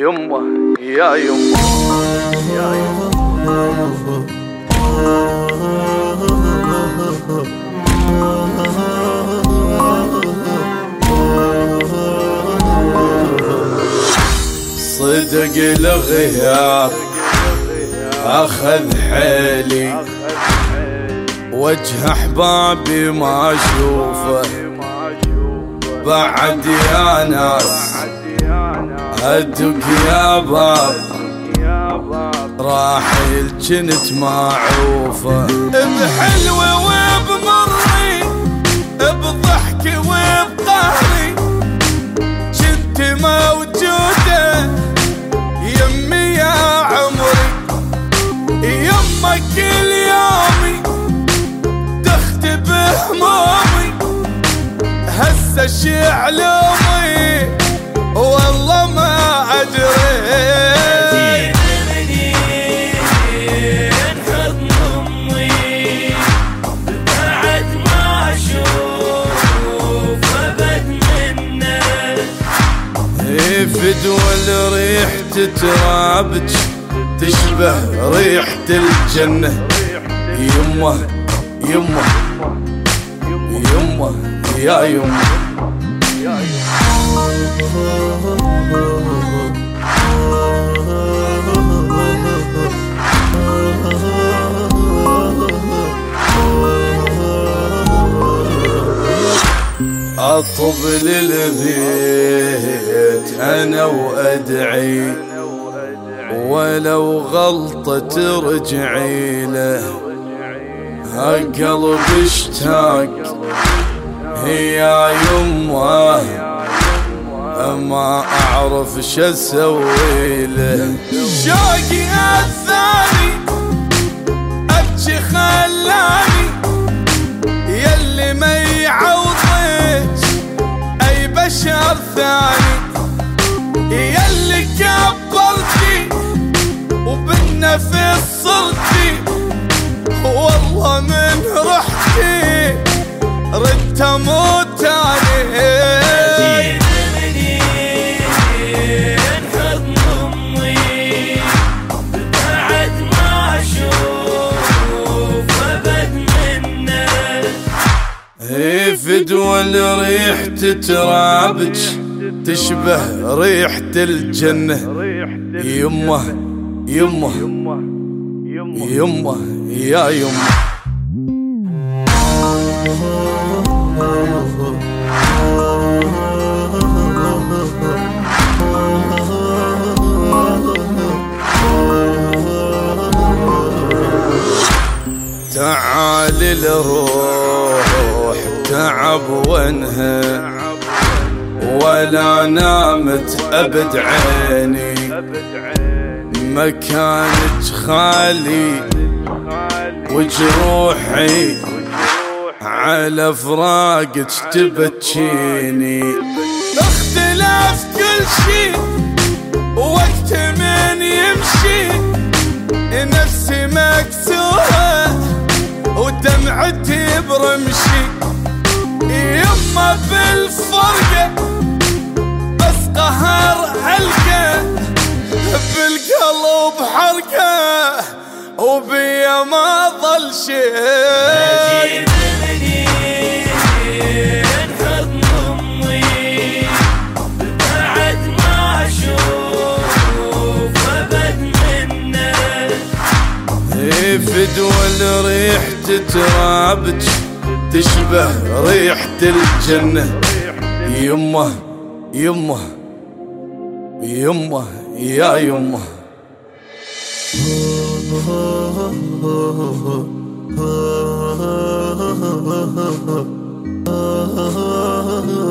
يمه يا يمه يا يمه. صدق الغياب أخذ حيلي، وجه أحبابي ما أشوفه بعد يا ناس. أدق يا باب راحل جنت معوفة، بحلوة وبمري بضحكي وبقهري جنت موجودة يمي يا عمري. يمك كل يومي تختب همومي، هسه شي علومي والله ما أدري. فدوى الريح تترابج تشبه ريحة الجنة. يمه يمه يمه يا يمه. أطب للبيت أنا وأدعي، ولو غلطة ترجعي له. هالقلب اشتاق يا يمه، ما أعرف شسوي له. شوقي الثاني أبكي خلاني يلي ما يعوضك أي بشر ثاني، يلي كبرتي وبالنفس صرتي. والله من رحتي ردت اموت تاني. فدوى الريح تترابج تشبه ريحة الجنة. يمه يمه يمه يا يمه. تعالي الروح تعب وانهى، ولا نامت أبد عيني. مكانك خالي وجروحي على فراقك تبكيني. اختلاف كل شي وقت من يمشي، نفسي مكسورة ودمعتي برمشي. يما بالفرقة بس قهر حلقة، بالقلب حرقة وبيا ما ظل شيء. فدوى الريح تترابج تشبه ريحة الجنة. يمه يمه يمه يا يمه.